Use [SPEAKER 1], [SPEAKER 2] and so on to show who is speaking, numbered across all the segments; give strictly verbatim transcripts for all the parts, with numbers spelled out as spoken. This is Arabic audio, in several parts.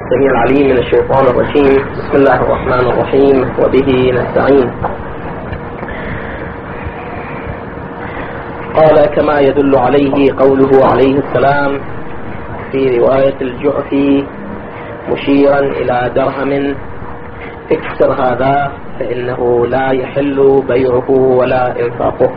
[SPEAKER 1] السميع العليم من الشيطان الرجيم. بسم الله الرحمن الرحيم وبه نستعين. قال: كما يدل عليه قوله عليه السلام في رواية الجعفي مشيرا إلى درهم: اكسر هذا فإنه لا يحل بيعه ولا إنفاقه.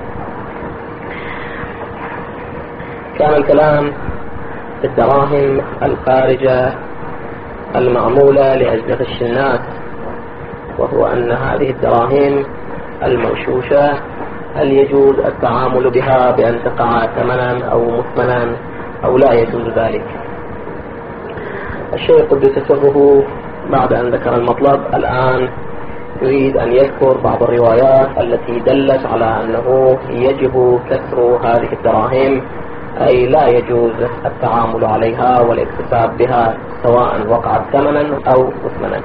[SPEAKER 1] كان الكلام في الدراهم الخارجة المعمولة لأجل غش الناس، وهو أن هذه الدراهم المغشوشة هل يجوز التعامل بها بأن تقع ثمنا أو مثمنا أو لا يجوز ذلك. الشيخ قدس سره بعد أن ذكر المطلب الآن يريد أن يذكر بعض الروايات التي دلت على أنه يجب كسر هذه الدراهم، أي لا يجوز التعامل عليها والاكتساب بها سواء وقعت ثمنا أو مثمنا.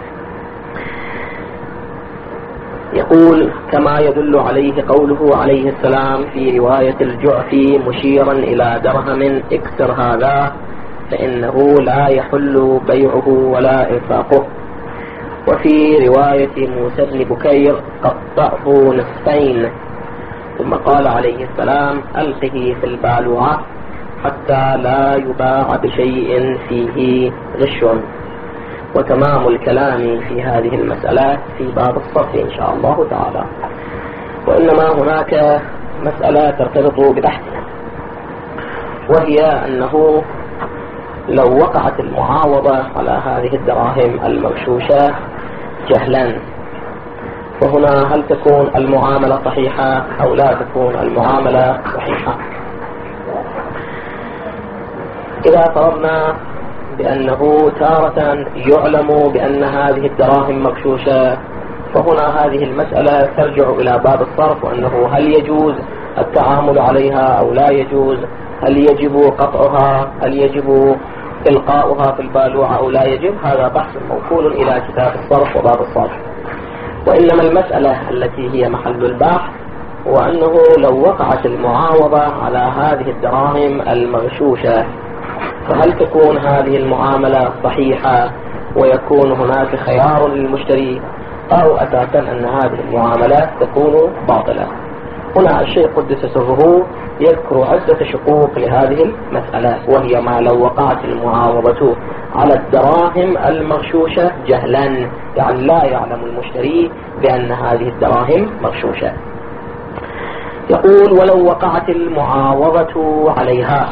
[SPEAKER 1] يقول: كما يدل عليه قوله عليه السلام في رواية الجعفي مشيرا إلى درهم: اكسر هذا فإنه لا يحل بيعه ولا إنفاقه. وفي رواية موسى بن بكير: قطعه نصفين. ثم قال عليه السلام: ألقه في البالوعة حتى لا يباع بشيء فيه غش. وتمام الكلام في هذه المسألة في باب الصرف إن شاء الله تعالى. وإنما هناك مسألة ترتبط ببحثنا، وهي أنه لو وقعت المعاوضة على هذه الدراهم المغشوشة جهلا، وهنا هل تكون المعاملة صحيحة أو لا تكون المعاملة صحيحة؟ إذا فرضنا بأنه تارة يعلم بأن هذه الدراهم مغشوشة، فهنا هذه المسألة ترجع إلى باب الصرف، وأنه هل يجوز التعامل عليها أو لا يجوز، هل يجب قطعها، هل يجب إلقاؤها في البالوعة أو لا يجب. هذا بحث موصول إلى كتاب الصرف وباب الصرف. وإنما المسألة التي هي محل البحث هو أنه لو وقعت المعاوضة على هذه الدراهم المغشوشة، فهل تكون هذه المعاملة صحيحة ويكون هناك خيار للمشتري، أو أساسا أن هذه المعاملات تكون باطلة؟ هنا الشيخ قدس سره يذكر عدة شقوق لهذه المسألة، وهي ما لو وقعت المعاوضة على الدراهم المغشوشة جهلا، يعني لا يعلم المشتري بأن هذه الدراهم مغشوشة. يقول: ولو وقعت المعاوضة عليها.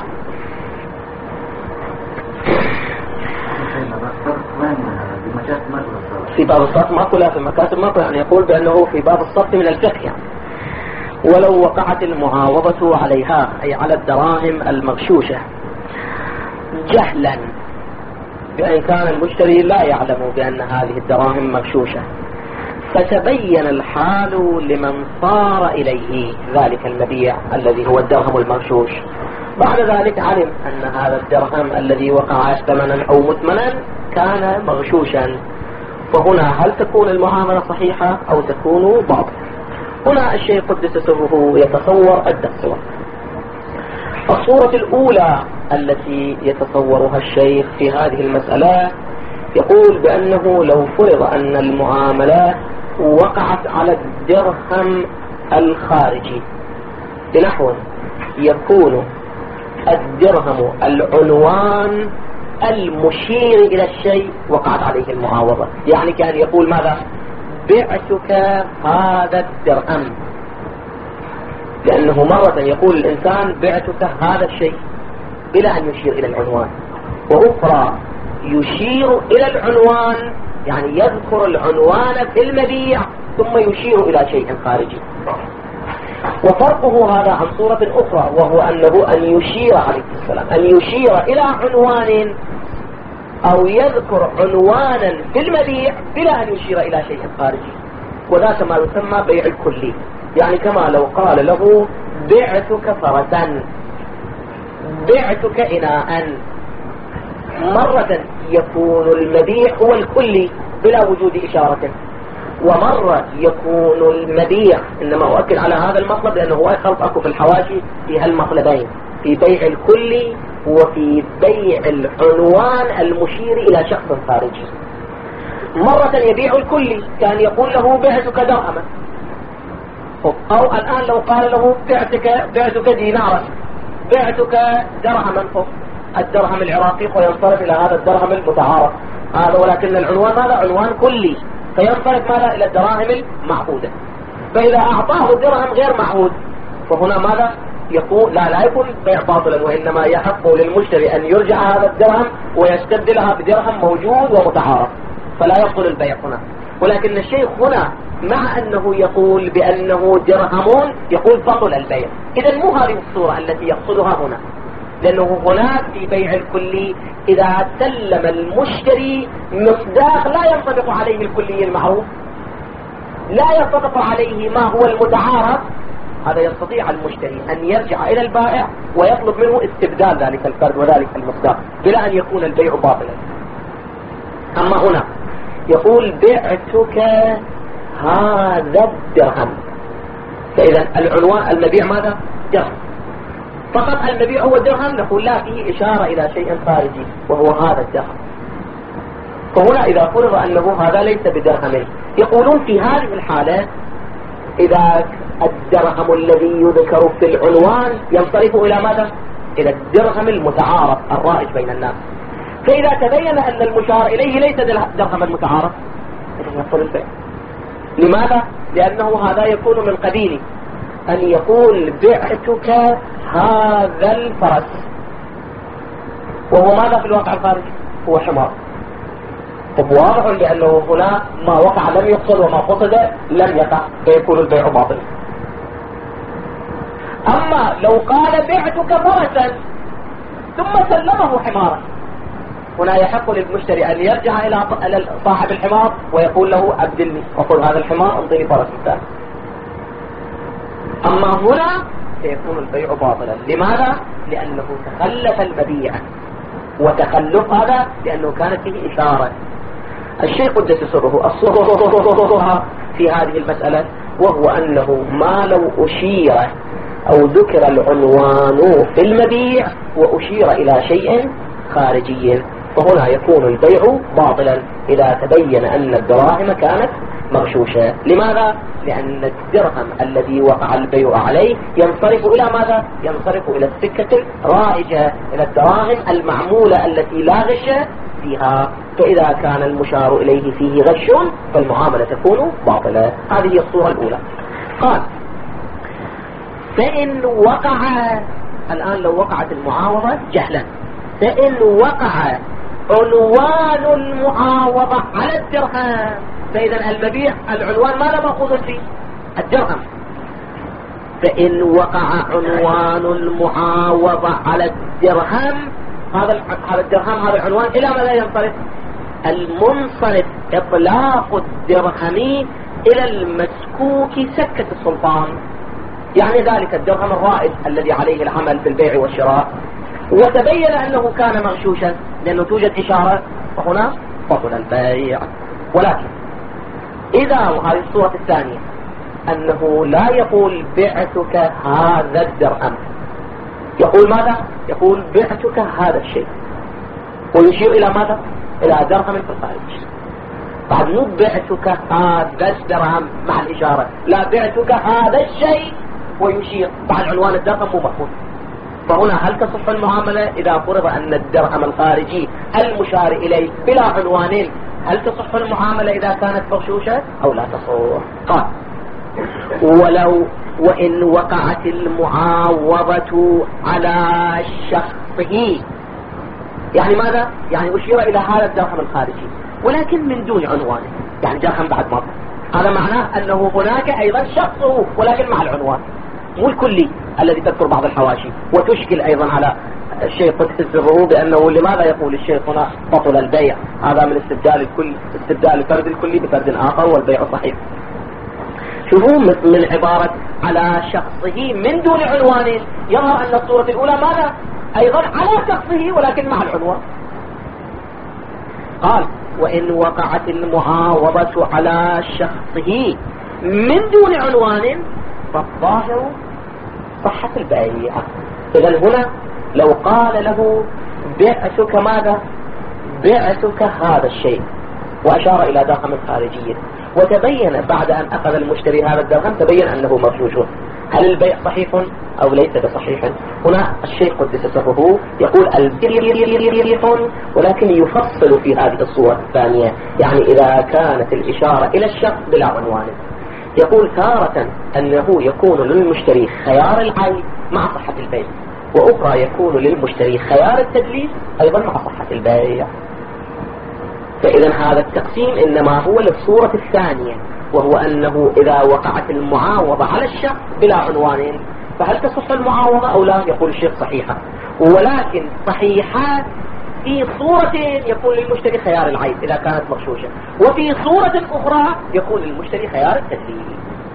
[SPEAKER 1] في باب الصرف ماكو، لا في المكاتب ماكو، يعني يقول بأنه في باب الصرف من الفقه. يعني ولو وقعت المعاوضة عليها، أي على الدراهم المغشوشة جهلا، بأن كان المشتري لا يعلم بأن هذه الدراهم مغشوشة، فتبين الحال لمن صار إليه ذلك المبيع الذي هو الدرهم المغشوش. بعد ذلك علم أن هذا الدرهم الذي وقع ثمنا أو مثمنا كان مغشوشا، فهنا هل تكون المعاملة صحيحة أو تكون باطلة؟ هنا الشيخ قدس سره يتصور عدة صور. الصورة الأولى التي يتصورها الشيخ في هذه المسألة يقول بأنه لو فرض أن المعاملة وقعت على الدرهم الخارجي بنحو يكون الدرهم العنوان المشير إلى الشيء وقعت عليه المعاوضة، يعني كان يقول ماذا؟ بعتك هذا الدرهم، لأنه مرة يقول الإنسان بعتك هذا الشيء بلا أن يشير إلى العنوان، وأخرى يشير إلى العنوان، يعني يذكر العنوان في المبيع ثم يشير إلى شيء خارجي. وفرقه هذا عن صورة أخرى، وهو أنه أن يشير عليه السلام أن يشير إلى عنوان أو يذكر عنوانا في المبيع بلا أن يشير إلى شيء خارجي، وذاك ما يسمى بيع الكلي. يعني كما لو قال له: بعتك فرسا، بعتك إناء، مرة يكون المبيع هو الكلي بلا وجود إشارة، ومرة يكون المبيع، إنما أؤكد على هذا المطلب لأنه هو يخلط أكو في الحواشي في هالمطلبين، في بيع الكلي هو في بيع العنوان المشير إلى شخص خارجي. مرة يبيع الكلي، كان يقول له بعتك درهما، أو الآن لو قال له بعتك بعتك دينارا، بعتك درهما، الدرهم العراقي، وينصرف إلى هذا الدرهم المتعارف هذا، ولكن العنوان هذا عنوان كلي، فينصرف ماذا إلى الدراهم المعهودة. فإذا أعطاه درهم غير معهود فهنا ماذا يقول؟ لا لا يكون البيع باطلا، وإنما يحق للمشتري أن يرجع هذا الدرهم ويستبدلها بدرهم موجود ومتعارف، فلا يبطل البيع هنا. ولكن الشيخ هنا مع أنه يقول بأنه درهم يقول بطل البيع. إذا مو هذه الصورة التي يقصدها هنا، لأنه هناك في بيع الكلي إذا سلم المشتري مصداق لا ينطبق عليه الكلي المعروف، لا ينطبق عليه ما هو المتعارف، هذا يستطيع المشتري أن يرجع إلى البائع ويطلب منه استبدال ذلك الفرد وذلك المصداق بلا أن يكون البيع باطلا. أما هنا يقول بعتك هذا الدرهم، فإذا العنوان المبيع ماذا؟ درهم فقط. المبيع هو الدرهم، نقول لا، فيه إشارة إلى شيء خارجي وهو هذا الدرهم. فهنا إذا فرض أنه هذا ليس بدرهم، يقولون في هذه الحالة إذا الدرهم الذي يذكر في العنوان ينصرف إلى ماذا؟ إلى الدرهم المتعارف الرائج بين الناس. فإذا تبين أن المشار إليه ليس درهم المتعارف يبطل البيع. لماذا؟ لأنه هذا يكون من قبيل أن يقول بعتك هذا الفرس، وهو ماذا في الواقع الخارجي؟ هو حمار. طب واضح لأنه هنا ما وقع لم يقصد وما قصد لم يقع، فيكون البيع باطل. أما لو قال بعتك فرسا ثم سلمه حمارا، هنا يحق للمشتري أن يرجع إلى صاحب الحمار ويقول له أبدلني، وقل هذا الحمار انطني فرس ثاني. أما هنا سيكون البيع باطلا. لماذا؟ لأنه تخلف المبيع، وتخلف هذا لأنه كانت فيه إشارة. الشيء قدس سره الصورة في هذه المسألة، وهو أنه ما لو أشير أو ذكر العنوان في المبيع وأشير إلى شيء خارجي، فهنا يكون البيع باطلا إذا تبين أن الدراهم كانت مغشوشة. لماذا؟ لأن الدرهم الذي وقع البيع عليه ينصرف إلى ماذا؟ ينصرف إلى السكة الرائجة، إلى الدراهم المعمولة التي لا غش فيها. فإذا كان المشار إليه فيه غش فالمعاملة تكون باطلة. هذه هي الصورة الأولى. قال فإن وقع، الآن لو وقعت المعاوضة جهلا، فإن وقع عنوان المعاوضة على الدرهم، فإذا المبيع العنوان ماذا مأخوذ فيه؟ الدرهم. فإن وقع عنوان المعاوضة على الدرهم، هذا هذا الدرهم هذا العنوان إلى ماذا ينصرف؟ المنصرف إطلاق الدرهم إلى المسكوك سكة السلطان، يعني ذلك الدرهم الرائج الذي عليه العمل في البيع والشراء، وتبين أنه كان مغشوشا لأنه توجد إشارة، وهنا بطل البيع. ولكن إذا، وهذه الصورة الثانية، أنه لا يقول بعتك هذا الدرهم، يقول ماذا؟ يقول بعتك هذا الشيء، ويشير إلى ماذا؟ إلى درهم في الخارج. بعد مو بعتك هذا الدرهم مع الإشارة، لا، بعتك هذا الشيء ويشير بعد عنوان الدرهم مو مفهوم. فهنا هل تصح المعاملة إذا فرض أن الدرهم الخارجي المشار إليه بلا عنوان، هل تصح المعاملة إذا كانت مغشوشة أو لا تصح؟ قال ولو وإن وقعت المعاوضة على شخصه، يعني ماذا؟ يعني أشير إلى هذا الدرهم الخارجي ولكن من دون عنوان، يعني درهم بعد مرة، هذا معناه أنه هناك أيضا شخصه ولكن مع العنوان، مو الكلي الذي تذكر بعض الحواشي وتشكل أيضا على الشيخ قدس سره بأنه لماذا يقول الشيخ هنا بطل البيع، هذا من استبدال الكل، استبدال الفرد الكلي بفرد آخر والبيع صحيح. شوفوا من عبارة على شخصه من دون عنوان، يظهر أن الصورة الأولى ماذا؟ أيضا على شخصه ولكن مع العنوان. قال وإن وقعت المعاوضة على شخصه من دون عنوان فالظاهر صحة البيع. إذن هنا لو قال له بعتك ماذا؟ بعتك هذا الشيء، وأشار إلى درهم خارجية، وتبين بعد أن أخذ المشتري هذا الدرهم تبين أنه مغشوش، هل البيع صحيح أو ليس بصحيح؟ هنا الشيخ قدس سره يقول البيع، ولكن يفصل في هذه الصورة الثانية، يعني إذا كانت الإشارة إلى الشخص بلا عنوان. يقول تارة أنه يكون للمشتري خيار العين مع صحة البيع، وأخرى يكون للمشتري خيار التدليس أيضا مع صحة البيع. فإذا هذا التقسيم إنما هو للصورة الثانية، وهو أنه إذا وقعت المعاوضة على الشخص بلا عنوان فهل تصح المعاوضة أو لا؟ يقول الشيخ صحيحة، ولكن صحيحات في صورة يكون للمشتري خيار العيب إذا كانت مغشوشة، وفي صورة أخرى يكون للمشتري خيار التدليس.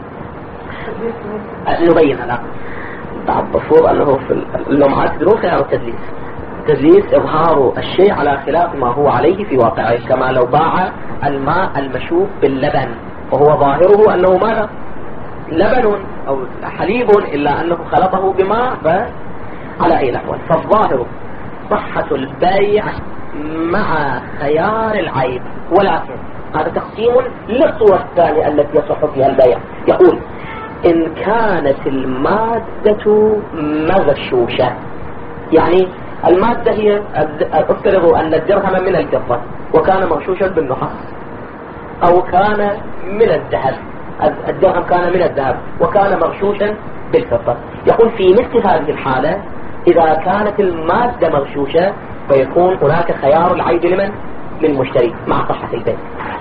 [SPEAKER 1] نبين الآن. بعد المفروض أنه في اللمعات تدرون خيار التدليس. التدليس إظهار الشيء على خلاف ما هو عليه في واقعه، كما لو باع الماء المشوب باللبن وهو ظاهره أنه ماذا؟ لبن أو حليب، إلا أنه خلطه بماء. فعلى أي نحو فالظاهر صحة البيع مع خيار العيب، ولكن هذا تقسيم للصورة الثانية التي يصح فيها البيع. يقول إن كانت المادة مغشوشة، يعني المادة هي افترضوا أن الدرهم من الفضة وكان مغشوشا بالنحاس، أو كان من الذهب، الدرهم كان من الذهب وكان مغشوشا بالفضة. يقول في مثل هذه الحالة إذا كانت المادة مغشوشة فيكون هناك خيار العيب لمن؟ للمشتري مع صحة البيع.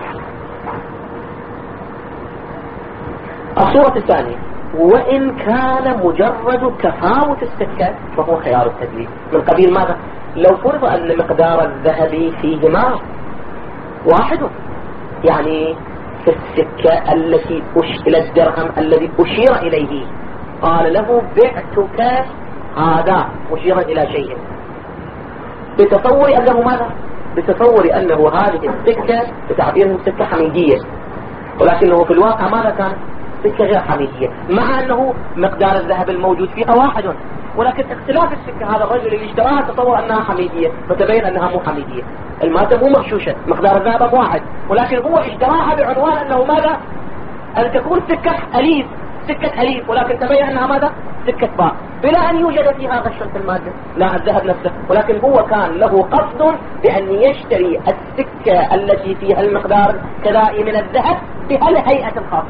[SPEAKER 1] الصورة الثانية وإن كان مجرد تفاوت السكة فهو خيار التدليس. من قبيل ماذا؟ لو فرض أن مقدار الذهب فيهما واحد، يعني في السكة التي إلى الدرهم الذي أشير إليه قال له بعتك هذا مشيرا إلى شيء، بتصور أنه ماذا؟ بتصور أنه هذه السكة بتعبيره سكة حميدية، ولكنه في الواقع ماذا كان؟ سكة غير حميدية، مع أنه مقدار الذهب الموجود فيها واحد، ولكن اختلاف السكة هذا الرجل اللي اشتراها تصور أنها حميدية فتبين أنها مو حميدية. المادة مو مغشوشة، مقدار الذهب واحد، ولكن هو اشتراها بعنوان أنه ماذا؟ أن تكون سكة أليف، سكة أليف، ولكن تبين أنها ماذا؟ سكة باء، بلا أن يوجد فيها غش في المادة، لا الذهب نفسه، ولكن هو كان له قصد بأن يشتري السكة التي فيها المقدار كذا من الذهب بهالهيئة الخاصة.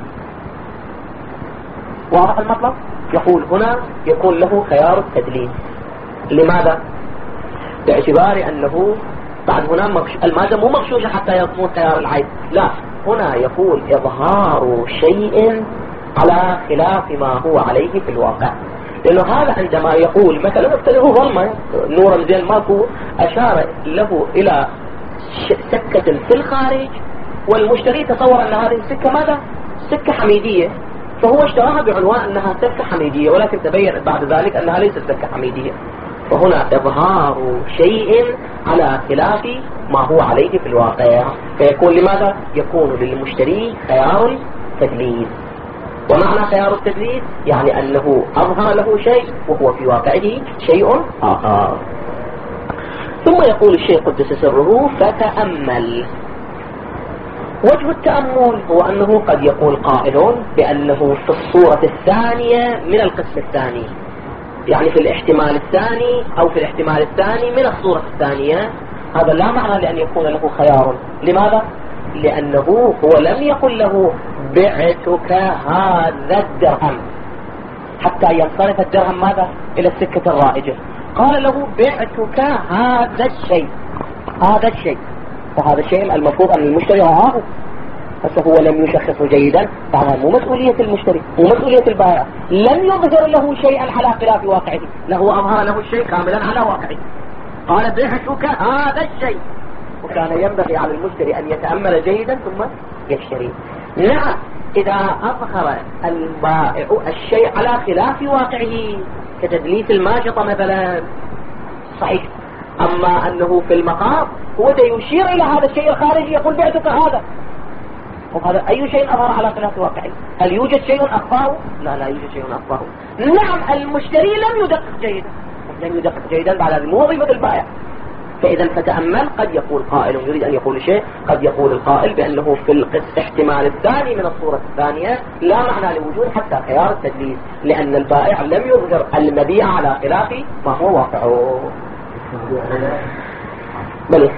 [SPEAKER 1] واضح المطلب؟ يقول هنا يكون له خيار التدليس. لماذا؟ باعتبار أنه بعد هنا مغش... المادة مو مغشوشة حتى يكون خيار العيب، لا، هنا يقول إظهار شيء على خلاف ما هو عليه في الواقع. لأنه هذا عندما يقول مثلا افترضوا ظلمة نورا زين ماكو، أشار له إلى سكة في الخارج، والمشتري تصور أن هذه السكة ماذا؟ سكة حميدية، فهو اشتراها بعنوان أنها سكة حميدية، ولكن تبين بعد ذلك أنها ليست سكة حميدية. فهنا إظهار شيء على خلاف ما هو عليه في الواقع، فيكون لماذا؟ يكون للمشتري خيار التدليس. ومعنى خيار التدليس يعني أنه أظهر له شيء وهو في واقعه شيء آخر. ثم يقول الشيخ قدس سره فتأمل. وجه التأمل هو أنه قد يقول قائل بأنه في الصورة الثانية من القسم الثاني، يعني في الاحتمال الثاني أو في الاحتمال الثاني من الصورة الثانية، هذا لا معنى لأن يكون له خيار. لماذا؟ لأنه هو لم يقل له بعتك هذا الدرهم حتى ينصرف الدرهم ماذا؟ إلى السكة الرائجة، قال له بعتك هذا الشيء، هذا الشيء، فهذا الشيء المفروض أن المشتري رآه، بس هو لم يشخصه جيدا، فهذا مو مسؤولية المشتري، مو مسؤولية البائع، لم يظهر له شيئا على خلاف واقعه، له أظهر له الشيء كاملا على واقعه، قال بعتك هذا الشيء، وكان ينبغي على المشتري أن يتأمل جيدا ثم يشتري. نعم إذا أظهر البائع الشيء على خلاف واقعه كتدليس الماشطة مثلا صحيح، أما أنه في المقام هو يشير إلى هذا الشيء الخارجي يقول بعتك هذا، وهذا أي شيء أظهر على خلاف واقعه؟ هل يوجد شيء أخفاه؟ لا لا يوجد شيء أخفاه. نعم المشتري لم يدقق جيدا، لم يدقق جيدا بعد هذه مو وظيفة البائع. فإذا فتأمل، قد يقول قائل يريد أن يقول شيء، قد يقول القائل بأنه في الاحتمال الثاني من الصورة الثانية لا معنى لوجود حتى خيار التدليس، لأن البائع لم يظهر المبيع على خلاف ما هو واقعه. بلى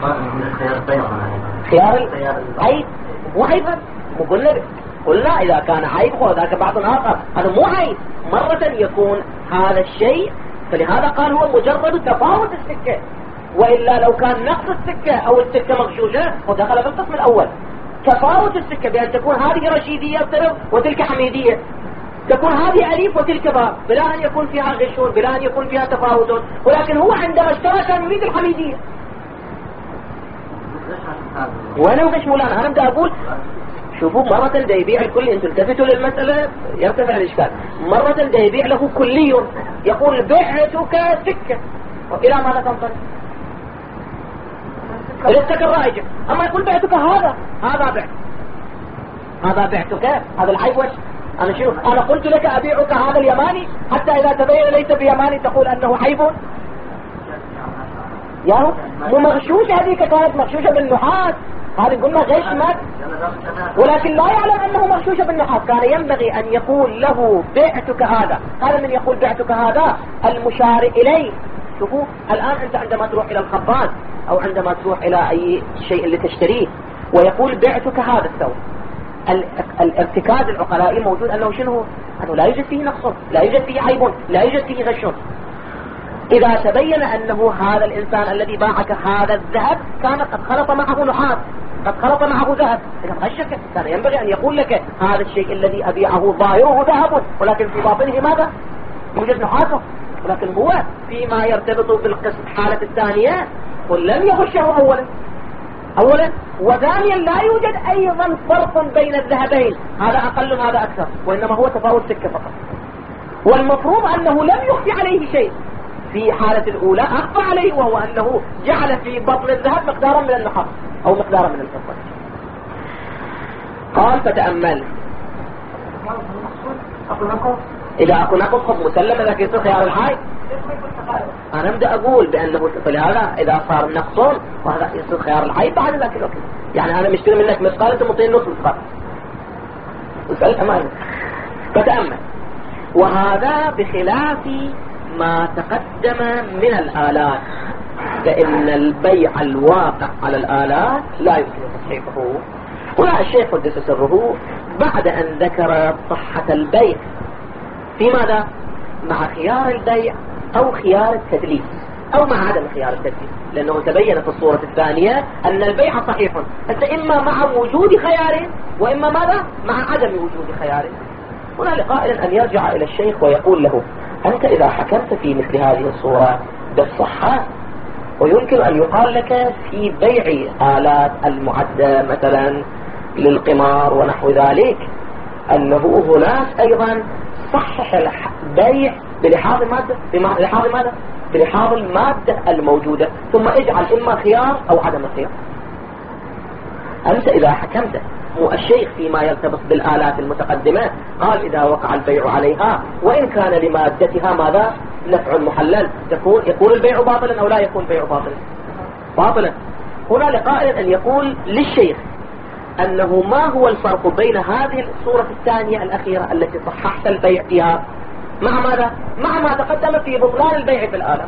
[SPEAKER 1] خيار العيب مو عيبا، مو قلنا قلنا إذا كان عيب وذاك بعض آخر، هذا مو عيب. مرة يكون هذا الشيء، فلهذا قال هو مجرد تفاوت السكة، وإلا لو كان نقص السكة أو السكة مغشوشة ودخل في القسم الأول. تفاوت السكة بأن تكون هذه رشيدية وتلك حميدية، تكون هذه أليف وتلك باء، بلا أن يكون فيها غشون، بلا أن يكون فيها تفاوت، ولكن هو عندما اشترى كان يريد الحميدية. وأنا مغش مولانا، أنا بدي أقول شوفوا، مرة دا يبيع الكل، انتم التفتوا للمسألة يرتفع الإشكال. مرة دا يبيع له كلي، يقول بعتك سكة، وإلى ماذا تنطلق؟ إلى السكة الرائجة. أما يقول بعتك هذا، هذا بعت، هذا بعتك، هذا العيب. وش أنا شوف، أنا قلت لك أبيعك هذا اليماني حتى إذا تبين ليس بيماني تقول أنه عيب. يا مو مغشوشة، هذيك كانت مغشوشة بالنحاس، هذه قلنا غش مات، ولكن لا يعلم أنه مغشوشة بالنحاس. كان ينبغي أن يقول له بعتك هذا. هذا من يقول بعتك هذا المشار إليه. شوفوا الآن أنت عندما تروح إلى الخباز أو عندما تروح إلى أي شيء اللي تشتريه ويقول بعتك هذا الثوب، الارتكاز العقلائي موجود أنه شنو؟ أنه لا يوجد فيه نقص، لا يوجد فيه عيب، لا يوجد فيه غش. إذا تبين أنه هذا الإنسان الذي باعك هذا الذهب كان قد خلط معه نحاس، قد خلط معه ذهب، إذا غشك، كان ينبغي أن يقول لك هذا الشيء الذي أبيعه ظاهره ذهب ولكن في باطنه ماذا؟ يوجد نحاسه. ولكن هو فيما يرتبط بالقسم الحالة الثانية قل لم يغشه أولا أولا وثانيا لا يوجد أيضا فرق بين الذهبين، هذا أقل هذا أكثر، وإنما هو تفاوت سكة فقط. والمفروض أنه لم يخفي عليه شيء في حالة الأولى، أخفى عليه، وهو أنه جعل في بطن الذهب مقدارا من النحاس أو مقدارا من الفضة. قال فتأمل، إذا أكون أقول خب مسلم إذا كنت خيار الحي، أنا أبدأ أقول بأنه فلهذا إذا صار نقص وهذا يصير خيار الحي بعد ذاك الوقت. يعني أنا مشتري منك مثقال، أنت مطين نص مثقال، وسألت أمانة. فتأمل، وهذا بخلاف ما تقدم من الآلات، فإن البيع الواقع على الآلات لا يمكن تصحيحه. هنا الشيخ قدس سره بعد أن ذكر صحة البيع في ماذا؟ مع خيار البيع أو خيار التدليس أو مع عدم خيار التدليس، لأنه تبين في الصورة الثانية أن البيع صحيح، أنت إما مع وجود خيار وإما ماذا؟ مع عدم وجود خيار. هنا لقائل أن يرجع إلى الشيخ ويقول له أنت إذا حكمت في مثل هذه الصورة بالصحة، ويمكن أن يقال لك في بيع آلات المعدة مثلا للقمار ونحو ذلك أنه هناك أيضا صحح البيع بلحاظ المادة، بلحاظ ماذا؟ بلحاظ المادة الموجودة، ثم اجعل إما خيار أو عدم خيار. أنت إذا حكمت، مو الشيخ فيما يرتبط بالآلات المتقدمة قال إذا وقع البيع عليها وإن كان لمادتها ماذا؟ نفع محلل، تكون يكون البيع باطلا أو لا يكون البيع باطلا؟ باطلا. هنا لقائل أن يقول للشيخ أنه ما هو الفرق بين هذه الصورة الثانية الأخيرة التي صححت البيع فيها مع ماذا؟ مع ما تقدم في بطلان البيع في الآلات.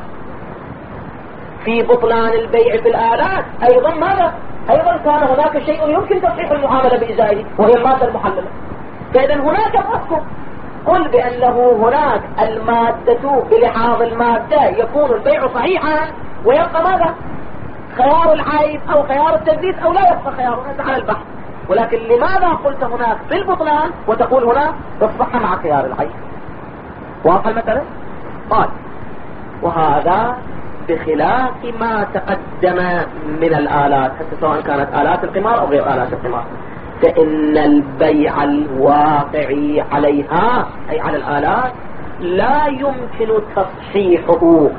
[SPEAKER 1] في بطلان البيع في الآلات أيضا ماذا؟ أيضا كان هناك شيء يمكن تصحيح المعاملة بإزائه وهي المادة المحللة. فإذا هناك فرق، قل بأنه هناك المادة بلحاظ المادة يكون البيع صحيحا ويبقى ماذا؟ خيار العيب أو خيار التدليس أو لا يبقى خيار، هذا على البحث. ولكن لماذا قلت هناك في البطلان وتقول هنا بالصحة مع خيار العيب؟ واضح المسألة؟ قال وهذا بخلاف ما تقدم من الآلات، حتى سواء كانت آلات القمار أو غير آلات القمار، فإن البيع الواقعي عليها أي على الآلات لا يمكن تصحيحه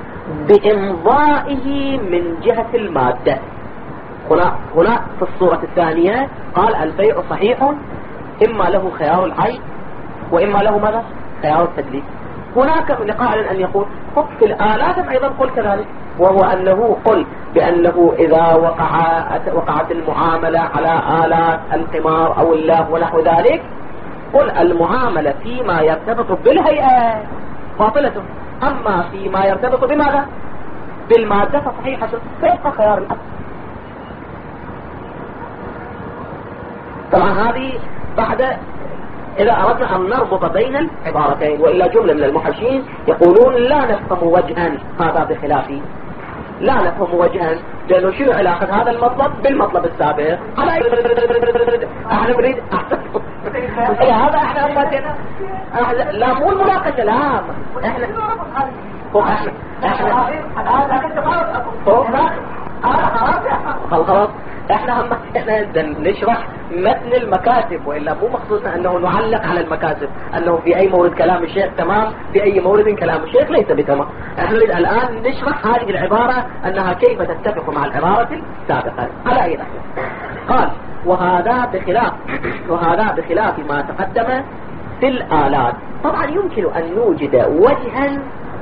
[SPEAKER 1] بإمضائه من جهة المادة. هنا هنا في الصورة الثانية قال البيع صحيح إما له خيار العيب وإما له ماذا؟ خيار التدليس. هناك من قائل أن يقول خذ في الآلات أيضا قل كذلك، وهو أنه قل بأنه إذا وقع وقعت المعاملة على آلات القمار أو الله ونحو ذلك، قل المعاملة فيما يرتبط بالهيئة باطلة، أما فيما يرتبط بماذا؟ بالمادة فصحيحة، فيبقى خيار الأصل. طبعا هذه بعد إذا أردنا أن نربط بين العبارتين، وإلا جملة من المحشين يقولون لا نفهم وجها هذا بخلافه، لا نفهم وجها، لأنه شنو علاقة هذا المطلب بالمطلب السابق؟ احنا نريد هذا احنا أمتنا لا مو المناقشة، لا احنا احنا خلاص احنا هم احنا نشرح متن المكاتب، والا مو مخصوصنا انه نعلق على المكاتب، انه في اي مورد كلام الشيخ تمام، في اي مورد كلام الشيخ ليس بتمام. احنا نريد الان نشرح هذه العبارة انها كيف تتفق مع العبارة السابقة على اي نحو. قال وهذا بخلاف وهذا بخلاف ما تقدم في الآلات. طبعا يمكن ان نوجد وجها،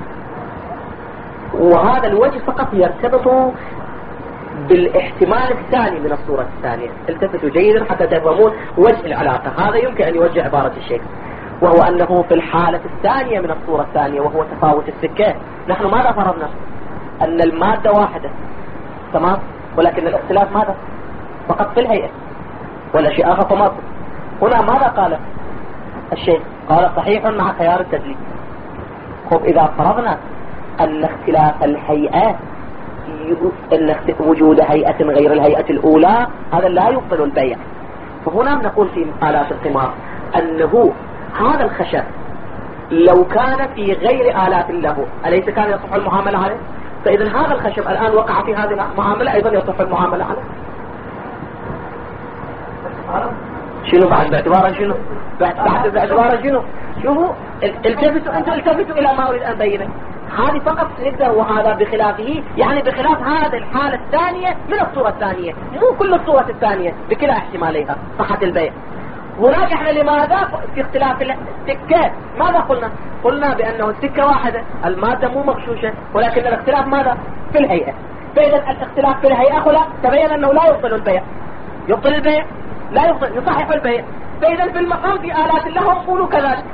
[SPEAKER 1] وهذا الوجه فقط يرتبط بالاحتمال الثاني من الصورة الثانية. التفتوا جيدا حتى تفهمون وجه العلاقة. هذا يمكن أن يوجه عبارة الشيخ، وهو أنه في الحالة الثانية من الصورة الثانية وهو تفاوت السكة، نحن ماذا فرضنا؟ أن المادة واحدة تمام، ولكن الاختلاف ماذا؟ فقط في الهيئة، والأشياء آخر فما. هنا ماذا قال الشيخ؟ قال صحيح مع خيار التدليل. خب إذا فرضنا أن اختلاف الهيئات أن وجود هيئة غير الهيئة الأولى هذا لا يبطل البيع، فهنا نقول في آلات القمار أنه هذا الخشب لو كان في غير آلات له أليس كان يصح المعاملة عليه؟ فإذا هذا الخشب الآن وقع في هذه المعاملة أيضا يصح المعاملة عليه. شنو بعد باعتباره شنو؟ بعد باعتباره شنو؟ شوفوا التفتوا انتم التفتوا إلى ما أريد أن بينه. هذه فقط نقدر، وهذا بخلافه يعني بخلاف هذه الحالة الثانية من الصورة الثانية، مو كل الصورة الثانية بكلا احتماليها صحة البيع. هناك احنا لماذا في اختلاف السكة ماذا قلنا؟ قلنا بأنه السكة واحدة، المادة مو مغشوشة، ولكن الاختلاف ماذا؟ في الهيئة. فإذا الاختلاف في الهيئة خلا تبين أنه لا يبطل البيع. يبطل البيع؟ لا يبطل، يصحح البيع. فإذا في المقام في آلات الله قولوا كذلك،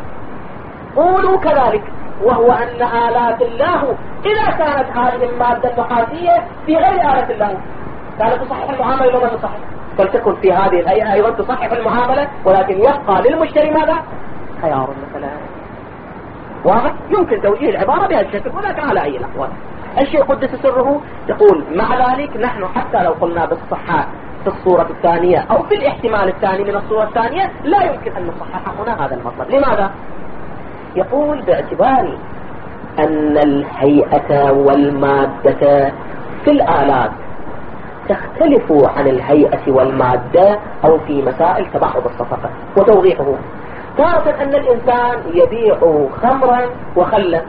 [SPEAKER 1] قولوا كذلك، وهو أن آلات الله إذا كانت هذه المادة النحاسية في غير آلة الله كانت تصحح المعاملة ولا تصحح، فلتكن في هذه الهيئة أيضا تصحح المعاملة، ولكن يبقى للمشتري ماذا؟ خيار مثلا. واضح؟ يمكن توجيه العبارة بهذا الشكل، ولكن على أي الأحوال الشيء قدس سره يقول مع ذلك نحن حتى لو قلنا بالصحة في الصورة الثانية أو في الاحتمال الثاني من الصورة الثانية لا يمكن أن نصحح هنا هذا المطلب. لماذا؟ يقول باعتبار أن الهيئة والمادة في الآلات تختلف عن الهيئة والمادة أو في مسائل تبعض الصفقة وتوضيحه. تارة أن الإنسان يبيع خمرا وخلا،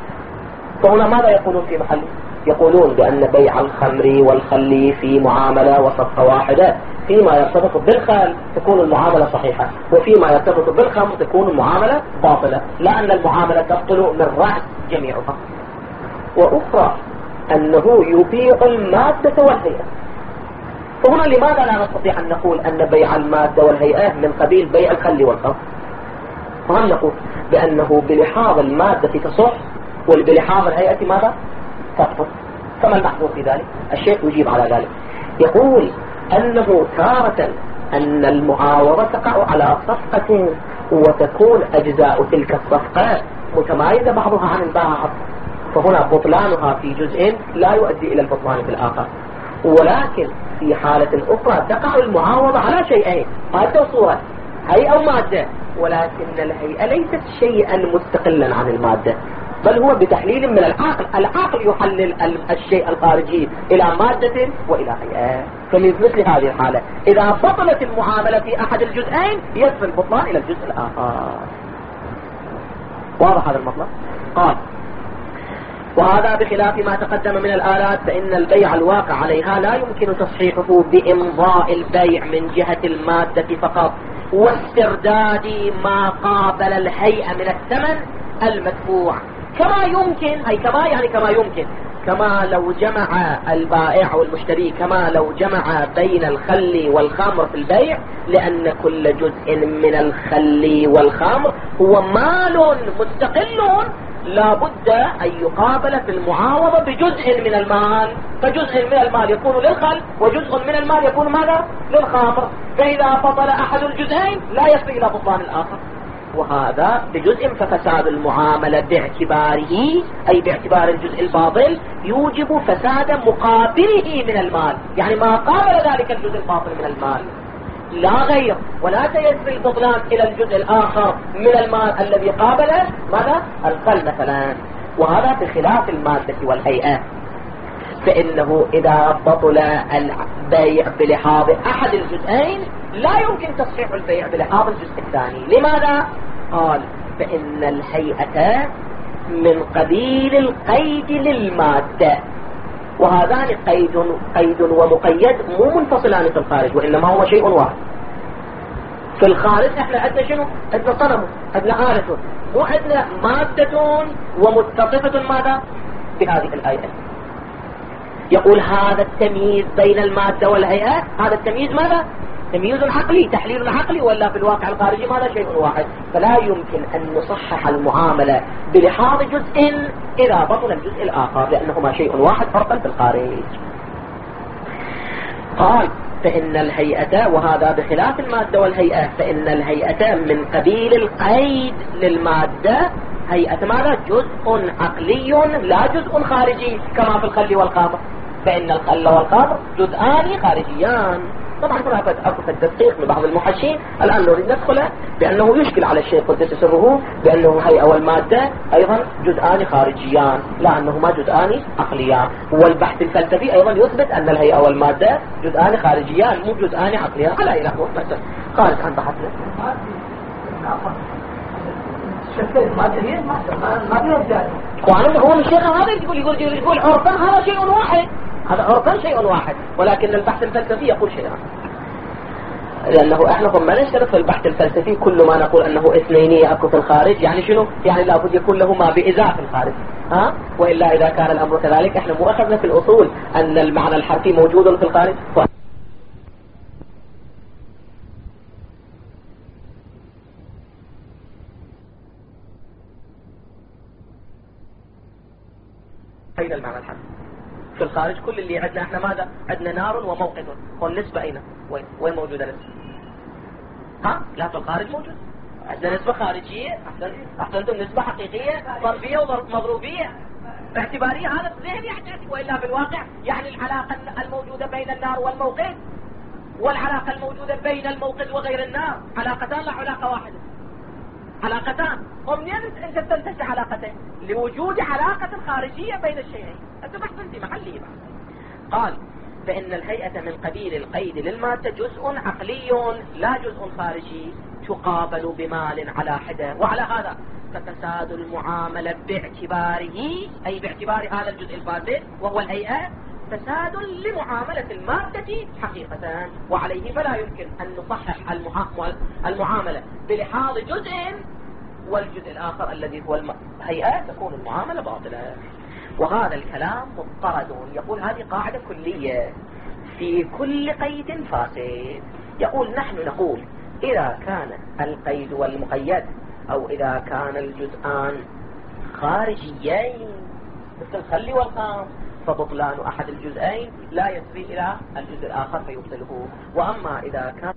[SPEAKER 1] فهنا ماذا يقولون في محله؟ يقولون بأن بيع الخمر والخل في معاملة وصفقة واحدة، فيما يرتبط بالخل تكون المعاملة صحيحة، وفيما يرتبط بالخمر تكون المعاملة باطلة، لأن المعاملة تبطل من رأس جميعها. وأخرى أنه يبيع المادة والهيئة، فهنا لماذا لا نستطيع أن نقول أن بيع المادة والهيئة من قبيل بيع الخل والخمر؟ فهم نقول بأنه بلحاظ المادة تصح وبلحاظ الهيئة ماذا؟ تبطل. فما المحظور في ذلك؟ الشيخ يجيب على ذلك، يقول أنه تارة أن المعاوضة تقع على صفقة وتكون أجزاء تلك الصفقة متمايزة بعضها عن البعض، فهنا بطلانها في جزء لا يؤدي إلى البطلان في الآخر. ولكن في حالة أخرى تقع المعاوضة على شيئين، مادة وصورة، هيئة ومادة، ولكن الهيئة ليست شيئا مستقلا عن المادة، بل هو بتحليل من العقل. العقل يحلل الشيء الخارجي إلى مادة وإلى هيئة. فمثل هذه الحالة إذا بطلت المعاملة في أحد الجزئين يصل البطلان إلى الجزء الآخر. واضح هذا المطلب؟ قال وهذا بخلاف ما تقدم من الآلات، فإن البيع الواقع عليها لا يمكن تصحيحه بإمضاء البيع من جهة المادة فقط واسترداد ما قابل الهيئة من الثمن المدفوع. كما يمكن، أي كما يعني كما يمكن، كما لو جمع البائع والمشتري، كما لو جمع بين الخل والخمر في البيع، لأن كل جزء من الخل والخمر هو مال مستقل لا بد أن يقابل في المعاوضة بجزء من المال، فجزء من المال يكون للخل وجزء من المال يكون ماذا؟ للخمر. فإذا بطل أحد الجزئين لا يصل إلى بطلان الآخر، وهذا بجزء. ففساد المعاملة باعتباره، أي باعتبار الجزء الباطل، يوجب فساد مقابله من المال، يعني ما قابل ذلك الجزء الباطل من المال لا غير، ولا سيجري البطلان إلى الجزء الآخر من المال الذي قابله ماذا؟ الخل مثلا. وهذا بخلاف المادة والهيئة، فإنه إذا بطل البيع بلحاظ أحد الجزئين لا يمكن تصحيح البيع بلحاظ الجزء الثاني. لماذا؟ قال فإن الهيئة من قبيل القيد للمادة، وهذان قيد قيد ومقيد مو منفصلان في الخارج، وإنما هو شيء واحد. في الخارج احنا عندنا شنو؟ عندنا صنم، عندنا آلة، مو عندنا مادة ومتصفة ماذا؟ بهذه الآية. يقول هذا التمييز بين المادة والهيئة، هذا التمييز ماذا؟ تمييز عقلي، تحليل عقلي، ولا في الواقع الخارجي ماذا؟ شيء واحد. فلا يمكن أن نصحح المعاملة بلحاظ جزء إذا بطل الجزء الآخر، لأنهما شيء واحد فرقا في الخارج. قال فإن الهيئة، وهذا بخلاف المادة والهيئة، فإن الهيئة من قبيل القيد للمادة. هيئة ماذا؟ جزء عقلي لا جزء خارجي، كما في الخل والخمر، فإن الخل والخمر جزءان خارجيان. طبعا هناك أكثر التدقيق من بعض المحشين الآن نريد ندخله، بأنه يشكل على الشيء قدس سره، بأنه هيئة والمادة أيضا جزءان خارجيان لا أنهما جزءان عقليان. والبحث الفلسفي أيضا يثبت أن الهيئة والمادة جزءان خارجيان مو جزءان عقليان، على إله مثلا خارج عن بحثنا. وعلى هو الشيخ هذا يقول يقول يقول عرفا هذا شيء واحد، هذا عرفا شيء واحد، ولكن البحث الفلسفي يقول شيء آخر. لأنه احنا ما نشترط في البحث الفلسفي كل ما نقول أنه اثنينية أكو في الخارج، يعني شنو؟ يعني لابد يكون لهما بإزاء في الخارج، ها؟ وإلا إذا كان الأمر كذلك احنا مو أخذنا في الأصول أن المعنى الحرفي موجود في الخارج. أين المعنى الحرفي؟ في الخارج كل اللي عندنا احنا ماذا؟ عندنا نار وموقد، والنسبة أين؟ وين؟ وين موجودة النسبة؟ ها؟ لا في الخارج موجود، عندنا نسبة خارجية، أحسنتم، نسبة حقيقية ضربية ومضروبية اعتبارية، هذا الذهن يحتاج، وإلا في الواقع يعني العلاقة الموجودة بين النار والموقد والعلاقة الموجودة بين الموقد وغير النار علاقتان لا علاقة واحدة، علاقتان. ومنين انت تنتج علاقتين؟ لوجود علاقة خارجية بين الشيئين. انت بحث في محلي بعد. قال فإن الهيئة من قبيل القيد للمادة جزء عقلي لا جزء خارجي تقابل بمال على حدة. وعلى هذا ففساد المعاملة باعتباره، أي باعتبار هذا الجزء الفاسد وهو الهيئة، فساد لمعاملة المادة حقيقة، وعليه فلا يمكن أن نصحح المعاملة بلحاظ جزء والجزء الآخر الذي هو الهيئة تكون المعاملة باطلة. وهذا الكلام مضطرد. يقول هذه قاعدة كلية في كل قيد فاسد. يقول نحن نقول إذا كان القيد والمقيد أو إذا كان الجزءان خارجيين مثل الخل والخام، فبطلان أحد الجزئين لا يسري إلى الجزء الآخر فيبطله. وأما إذا كان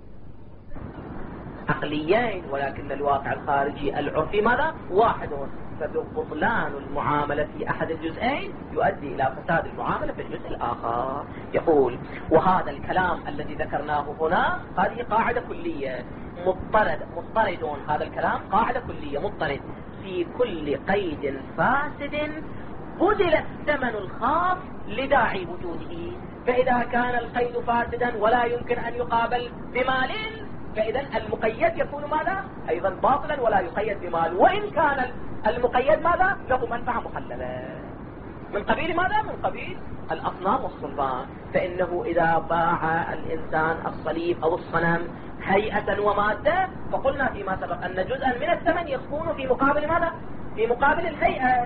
[SPEAKER 1] عقليين ولكن الواقع الخارجي العرفي ماذا؟ واحد، فبطلان المعاملة في أحد الجزئين يؤدي إلى فساد المعاملة في الجزء الآخر. يقول وهذا الكلام الذي ذكرناه هنا هذه قاعدة كلية مضطرد مضطردون هذا الكلام قاعدة كلية مضطرد في كل قيد فاسد بذل الثمن الخاص لداعي وجوده. فإذا كان القيد فاسدا ولا يمكن أن يقابل بمال، فإذا المقيد يكون ماذا؟ أيضا باطلا ولا يقيد بمال، وإن كان المقيد ماذا؟ له منفعة مخللة من قبيل ماذا؟ من قبيل الأصنام والصلبان. فإنه إذا باع الإنسان الصليب أو الصنم هيئة ومادة، فقلنا فيما سبق أن جزءا من الثمن يكون في مقابل ماذا؟ في مقابل الهيئة.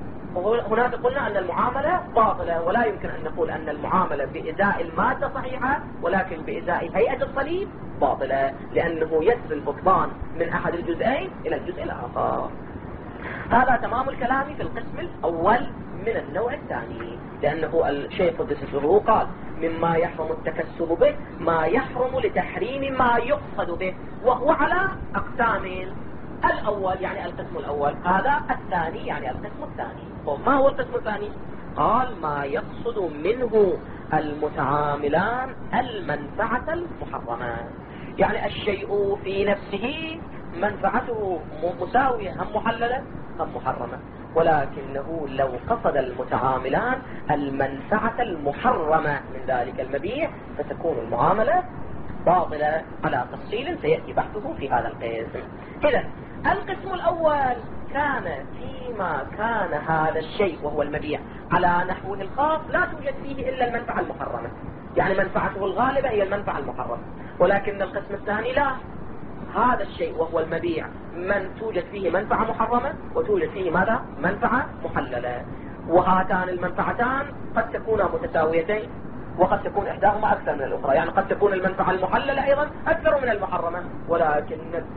[SPEAKER 1] هناك قلنا أن المعاملة باطلة، ولا يمكن أن نقول أن المعاملة بإزاء المادة صحيحة، ولكن بإزاء هيئة الصليب باطلة، لأنه يسري البطلان من أحد الجزئين إلى الجزء الآخر. هذا تمام الكلام في القسم الأول من النوع الثاني، لأنه الشيخ قدس سره قال مما يحرم التكسب به ما يحرم لتحريم ما يقصد به، وهو على أقسام. الأول يعني القسم الأول، هذا الثاني يعني القسم الثاني. وما هو القسم الثاني؟ قال ما يقصد منه المتعاملان المنفعة المحرمة، يعني الشيء في نفسه منفعته مساوية، هم محللة هم محرمة، ولكنه لو قصد المتعاملان المنفعة المحرمة من ذلك المبيع فتكون المعاملة باطلة على تفصيل سيأتي بحثه في هذا القسم. إذن القسم الأول كان فيما كان هذا الشيء وهو المبيع على نحوه الخاص لا توجد فيه إلا المنفعة المحرمة، يعني منفعته الغالبة هي المنفعة المحرمة. ولكن القسم الثاني لا، هذا الشيء وهو المبيع من توجد فيه منفعة محرمة وتوجد فيه ماذا؟ منفعة محللة، وهاتان المنفعتان قد تكونا متساويتين وقد تكون إحداهما أكثر من الأخرى، يعني قد تكون المنفعة المحللة أيضا أكثر من المحرمة، ولكن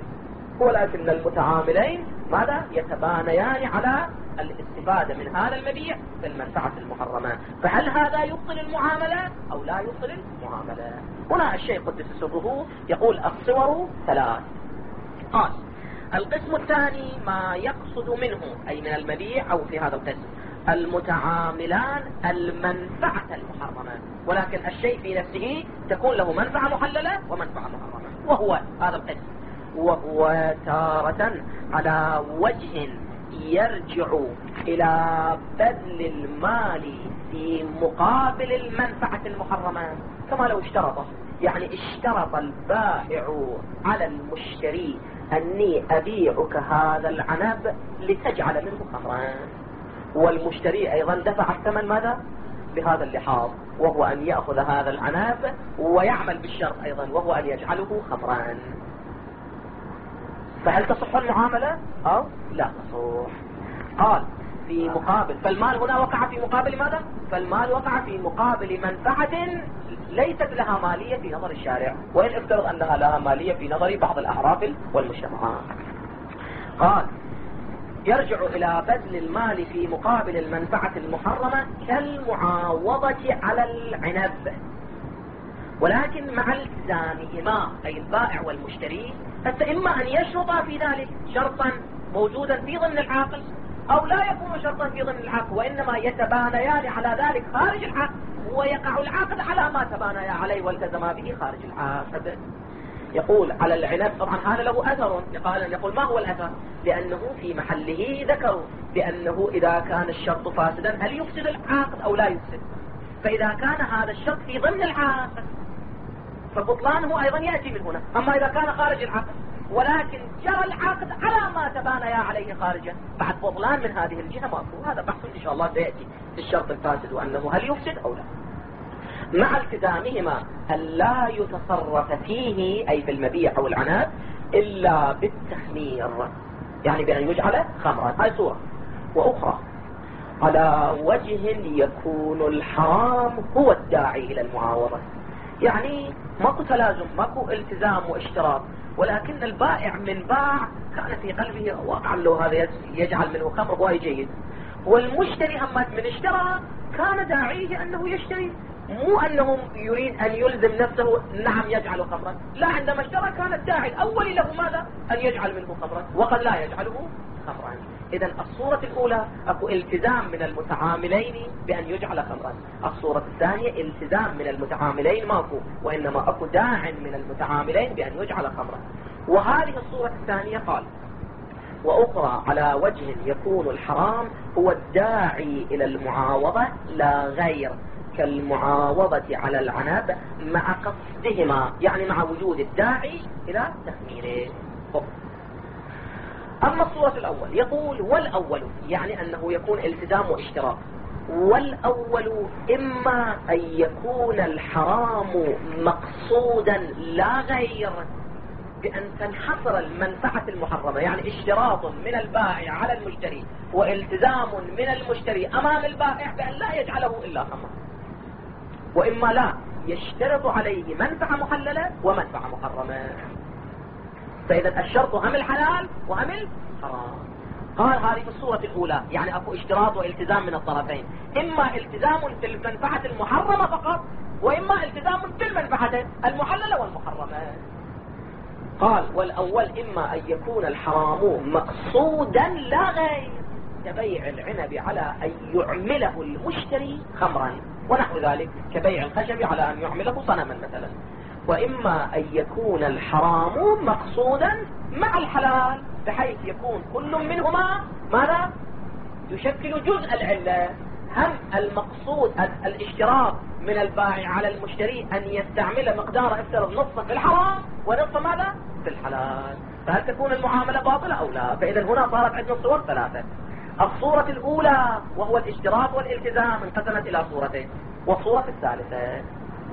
[SPEAKER 1] ولكن المتعاملين ماذا؟ يتبانيان على الاستفادة من هذا المبيع بالمنفعة المحرمة. فهل هذا يبطل المعاملة أو لا يبطل المعاملة؟ هنا الشيخ قدس سره يقول الصور ثلاث. قال القسم الثاني ما يقصد منه أي من المبيع أو في هذا القسم المتعاملان المنفعة المحرمة، ولكن الشيء في نفسه تكون له منفعة محللة ومنفعة محرمة، وهو هذا القسم، وهو تارة على وجه يرجع إلى بذل المال في مقابل المنفعة المحرمة، كما لو اشترط، يعني اشترط البائع على المشتري أني أبيعك هذا العنب لتجعل منه خمرا، والمشتري أيضا دفع الثمن ماذا؟ بهذا اللحاظ، وهو أن يأخذ هذا العنب ويعمل بالشرط أيضا، وهو أن يجعله خمرا. فهل تصح المعاملة أو لا تصح؟ قال في مقابل، فالمال هنا وقع في مقابل ماذا؟ فالمال وقع في مقابل منفعة ليست لها مالية في نظر الشارع، وإن افترض أنها لها مالية في نظر بعض الأعراف والمجتمعات. قال يرجع إلى بذل المال في مقابل المنفعة المحرمة كالمعاوضة على العنب، ولكن مع التزامهما أي البائع والمشتري، فإما أن يشرطا في ذلك شرطا موجودا في ضمن العقد، أو لا يكون شرطا في ضمن العقد، وإنما يتبانيان على ذلك خارج العقد، ويقع العقد على ما تبانيا عليه والتزما به خارج العقد. يقول على العنب، طبعا هذا له أثر، يقول, يقول ما هو الأثر؟ لأنه في محله ذكروا بأنه إذا كان الشرط فاسدا هل يفسد العقد أو لا يفسد؟ فإذا كان هذا الشرط في ضمن العقد فبطلانه أيضا يأتي من هنا. أما إذا كان خارج العقد ولكن جرى العقد على ما تبانيا عليه خارجا، بعد بطلان من هذه الجهة ماكو. هذا بحث إن شاء الله سيأتي في الشرط الفاسد وأنه هل يفسد أو لا، مع التزامهما أن لا يتصرف فيه أي في المبيع أو العناب إلا بالتخمير، يعني بأن يجعل خمرا. هاي صورة. وأخرى على وجه يكون الحرام هو الداعي إلى المعاوضة، يعني ماكو تلازم، ماكو التزام واشتراط، ولكن البائع من باع كان في قلبه واقع له هذا يجعل منه خمر وهي جيد، والمشتري أما من اشترى كان داعيه أنه يشتري، مو أنه يريد أن يلزم نفسه نعم يجعل خمرا، لا، عندما اشترى كان الداعي الأول له ماذا؟ أن يجعل منه خمرا، وقد لا يجعله خمرا. إذن الصورة الأولى أكو التزام من المتعاملين بأن يجعل خمرا، الصورة الثانية التزام من المتعاملين ماكو، وإنما أكو داع من المتعاملين بأن يجعل خمرا. وهذه الصورة الثانية قال وأخرى على وجه يكون الحرام هو الداعي إلى المعاوضة لا غير، كالمعاوضة على العنب مع قصدهما، يعني مع وجود الداعي إلى تخميره. أما الصورة الأول يقول والأول يعني أنه يكون التزام واشتراط، والأول إما أن يكون الحرام مقصودا لا غير، بأن تنحصر المنفعة المحرمة، يعني اشتراط من البائع على المشتري والتزام من المشتري أمام البائع بأن لا يجعله إلا خمرا، وإما لا يشترط عليه منفعة محللة ومنفعة محرمة. فإذا الشرط هم الحلال وهم الحرام. قال هذه في الصورة الأولى، يعني أكو اشتراط والتزام من الطرفين، إما التزام في المنفعة المحرمة فقط، وإما التزام في المنفعة المحللة والمحرمة. قال والأول إما أن يكون الحرام مقصودا لا غير، كبيع العنب على أن يعمله المشتري خمرا ونحو ذلك، كبيع الخشب على أن يعمله صنما مثلا. وإما أن يكون الحرام مقصودا مع الحلال، بحيث يكون كل منهما ماذا يشكل جزء العلة. هم المقصود الاشتراط من البائع على المشتري أن يستعمل مقدار افترض نصف في الحرام ونصف ماذا في الحلال، فهل تكون المعاملة باطلة أو لا؟ فإذا هنا صارت عندنا صور ثلاثة. الصورة الأولى وهو الاشتراط والالتزام انقسمت إلى صورتين، والصورة الثالثة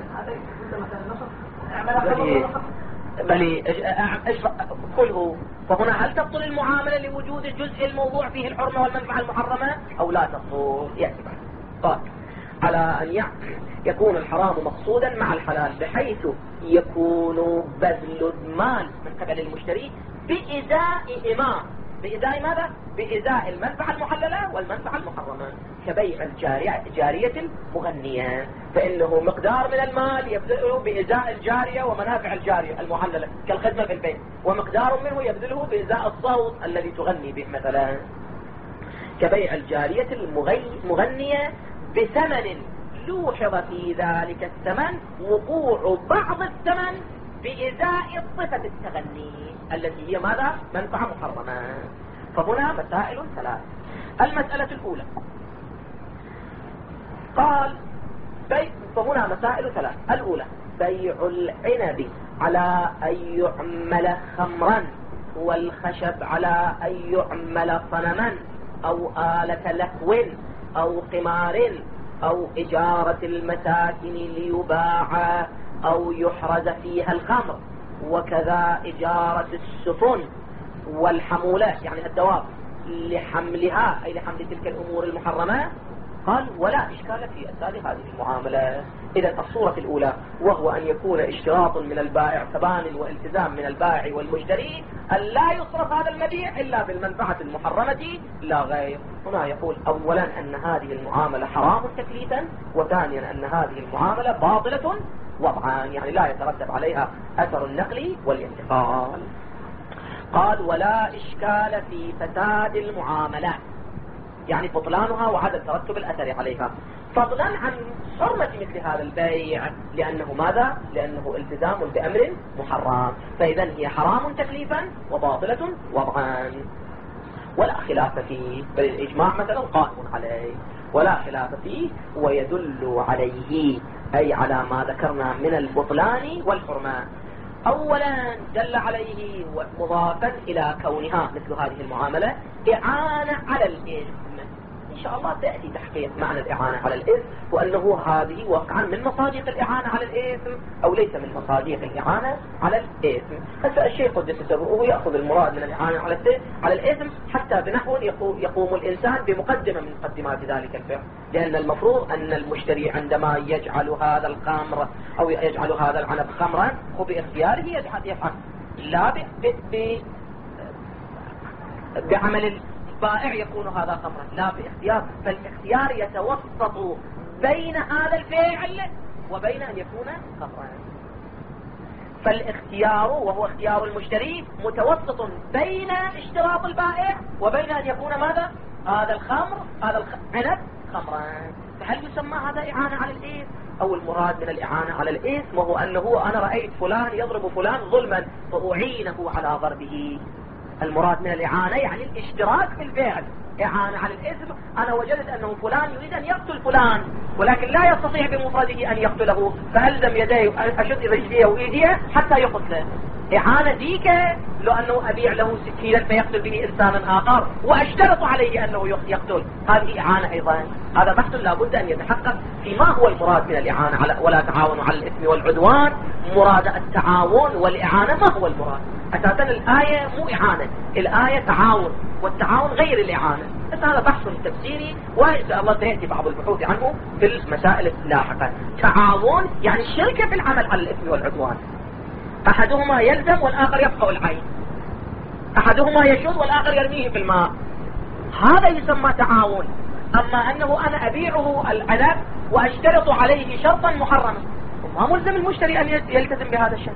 [SPEAKER 1] بل كله. فهنا هل تبطل المعاملة لوجود الجزء الموضوع فيه الحرمة والمنفعة المحرمة أو لا تبطل؟ يأتي بعد. قال على أن يكون الحرام مقصودا مع الحلال، بحيث يكون بذل المال من قبل المشتري بإزاء إمام بإزاء ماذا؟ بإزاء المنفعة المحللة والمنفعة المحرمة، كبيع الجارية جارية المغنية، فإنه مقدار من المال يبذله بإزاء الجارية ومنافع الجارية المحللة كالخدمة في البيت، ومقدار منه يبذله بإزاء الصوت الذي تغني به مثلا، كبيع الجارية المغنية بثمن لوحظ في ذلك الثمن وقوع بعض الثمن بإزاء صفة التغني التي هي ماذا؟ منفعة محرمة. فهنا مسائل ثلاث. المسألة الأولى قال بيع، فهنا مسائل ثلاث. الأولى بيع العنب على أن يعمل خمرا، والخشب على أن يعمل صنما أو آلة لهو أو قمار أو إجارة المساكن ليباع أو يحرز فيها الخمر، وكذا إجارة السفن والحمولات يعني الدواب لحملها أي لحمل تلك الأمور المحرمة. قال ولا إشكال في أسال هذه المعاملة. إذا الصورة الأولى وهو أن يكون اشتراط من البائع ثبان والتزام من البائع والمشتري أن لا يصرف هذا المبيع إلا بالمنفعة المحرمة لا غير. هنا يقول أولا أن هذه المعاملة حرام تكليفا، وثانيا أن هذه المعاملة باطلة وضعا، يعني لا يترتب عليها أثر النقل والانتقال. قال ولا إشكال في فساد المعاملة، يعني بطلانها وعدم ترتب الأثر عليها، فضلا عن حرمة مثل هذا البيع، لأنه ماذا؟ لأنه التزام بأمر محرم، فإذا هي حرام تكليفا وباطلة وضعا ولا خلاف فيه، بل الإجماع مثلا قائم عليه ولا خلاف فيه، ويدل عليه أي على ما ذكرنا من البطلان والحرمان. أولا دل عليه مضافا إلى كونها مثل هذه المعاملة إعانة على الإثم. إن شاء الله تأتي تحقيق معنى الإعانة على الإثم، وأنه هذه واقعا من مصادق الإعانة على الإثم أو ليس من مصادق الإعانة على الإثم. هسه الشيخ قدس سره يأخذ المراد من الإعانة على على الإثم حتى بنحو يقوم الإنسان بمقدمة من مقدمات ذلك الفعل، لأن المفروض أن المشتري عندما يجعل هذا الخمر أو يجعل هذا العنب خمرا هو باختياره يفعل، لا ب... ب... بعمل البائع يكون هذا خمرا، لا باختيار. فالاختيار يتوسط بين هذا الفعل وبين أن يكون خمرا. فالاختيار وهو اختيار المشتري متوسط بين اشتراط البائع وبين أن يكون ماذا؟ هذا الخمر هذا العنب خمرا. فهل يسمى هذا إعانة على الإثم؟ أو المراد من الإعانة على الإثم وهو أنه أنا رأيت فلان يضرب فلان ظلما فأعينه على ضربه. المراد من الإعانة يعني الاشتراك في الفعل. إعانة على الإثم أنا وجدت أنه فلان يريد أن يقتل فلان ولكن لا يستطيع بمفرده أن يقتله، فألزم يديه أشد رجليه وإيديه حتى يقتله. إعانة ذيك لو أنه أبيع له سكينا فيقتل به إنسانا آخر وأشترط عليه أنه يقتل، هذه إعانة أيضا. هذا بحث لابد أن يتحقق فيما هو المراد من الإعانة على ولا تعاونوا على الإثم والعدوان. مراد التعاون والإعانة ما هو المراد؟ أساسا الآية مو إعانة، الآية تعاون، والتعاون غير الإعانة. بس هذا بحث تفسيري وإن شاء الله سيأتي بعض البحوث عنه في المسائل اللاحقة. تعاون يعني الشركة في العمل على الإثم والعدوان، أحدهما يلزم والآخر يفقع العين، أحدهما يشد والآخر يرميه في الماء، هذا يسمى تعاون. أما أنه أنا أبيعه العنب وأشترط عليه شرطا محرما، ما ملزم المشتري أن يلتزم بهذا الشرط،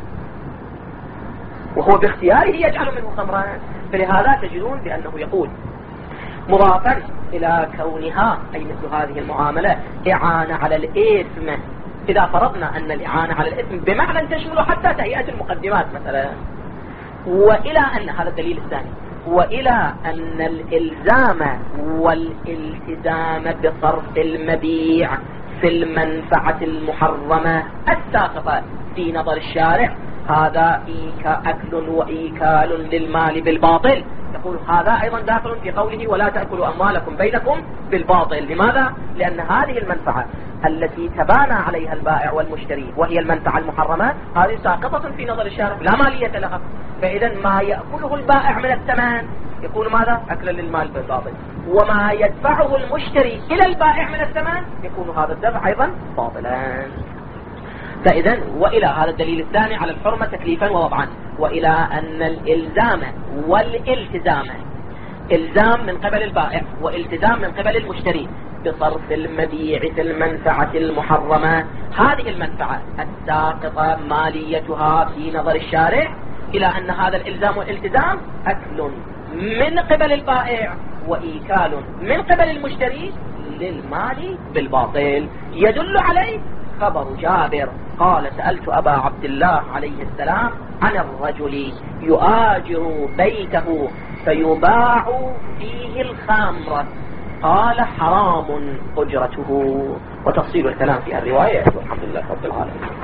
[SPEAKER 1] وهو باختياره يجعل منه خمرا. فلهذا تجدون بأنه يقول مضافا إلى كونها أي مثل هذه المعاملة إعانة على الإثم، إذا فرضنا أن الإعانة على الإثم بمعنى تشمل حتى تهيئة المقدمات مثلا، وإلى أن هذا الدليل الثاني، وإلى أن الإلزام والالتزام بصرف المبيع في المنفعة المحرمة الساقطة في نظر الشارع هذا إيكا أكل وإيكال للمال بالباطل. يقول هذا أيضا داخل في قوله ولا تأكلوا أموالكم بينكم بالباطل. لماذا؟ لأن هذه المنفعة التي تبانى عليها البائع والمشتري وهي المنفعة المحرمة هذه ساقطة في نظر الشارع لا مالية لها، فإذا ما يأكله البائع من الثمن يكون ماذا؟ أكلا للمال بالباطل، وما يدفعه المشتري إلى البائع من الثمن يكون هذا الدفع أيضا باطلا. فإذا وإلى هذا الدليل الثاني على الحرمة تكليفا ووضعا، وإلى أن الإلزام والالتزام إلزام من قبل البائع والتزام من قبل المشتري بصرف المبيع في المنفعة المحرمة، هذه المنفعة الساقطة ماليتها في نظر الشارع إلى أن هذا الإلزام والالتزام أكل من قبل البائع وإيكال من قبل المشتري للمال بالباطل. يدل عليه خبر جابر قال سألت أبا عبد الله عليه السلام عن الرجل يؤاجر بيته فيباع فيه الخمر قال حرام أجرته. وتفصيل الكلام في الرواية والحمد لله رب العالمين.